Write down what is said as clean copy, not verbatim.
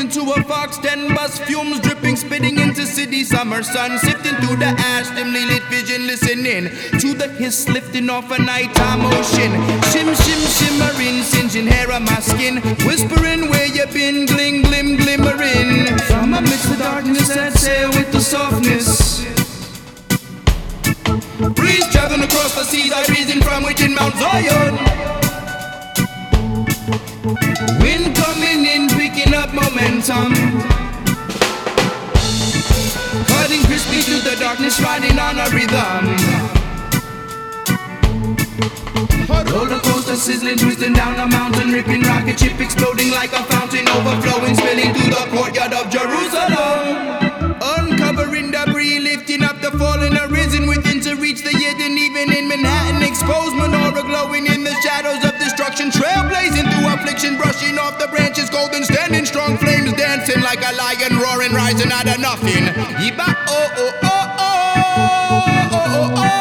into a fox 10 bus, fumes dripping, spitting into city summer sun, sifting through the ash, dimly lit vision, listening to the hiss lifting off a nighttime ocean. Shim, shim, shimmering, singeing hair on my skin, whispering where you been, glim, glim, glimmering. From amidst the darkness I'd sail with the softness. Breeze traveling across the seas, I reason from within Mount Zion. Wind coming in, picking up momentum, cutting crispy through the darkness, riding on a rhythm. Roller coaster sizzling, twisting down a mountain, ripping rocket ship, exploding like a fountain, overflowing, spilling through the courtyard of Jerusalem. Uncovering debris, lifting up the fallen, arisen within to reach the hidden, even in Manhattan, exposed menorah glowing in the shadows of destruction, trailblazing through affliction, brushing off the branches, golden, standing strong, flames dancing like a lion roaring, rising out of nothing. Yiba, oh, oh, oh, oh, oh, oh, oh.